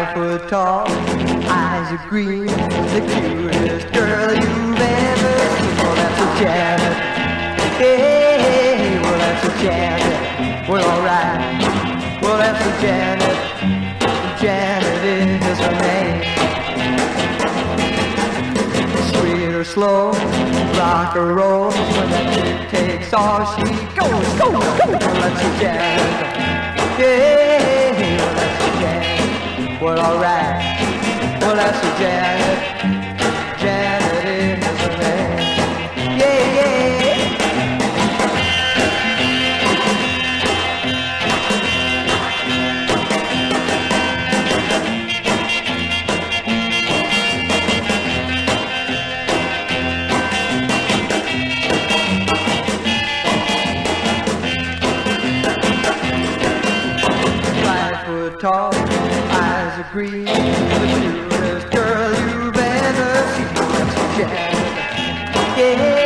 5 foot tall, eyes are green, the cutest girl you've ever seen. Well, that's a Janet. Hey, well, that's a Janet. Well, alright. Well, that's a Janet. Janet is her name. Sweet or slow, rock or roll, when that chick takes off, she goes, goes, goes. Well, that's a Janet. Yeah, well, that's a Janet. Well, alright. Well, that's a Janet. Janet is her name. Yeah, yeah. 5 foot tall, eyes are green, the cutest girl you've ever seen. That's a Janet. Yeah.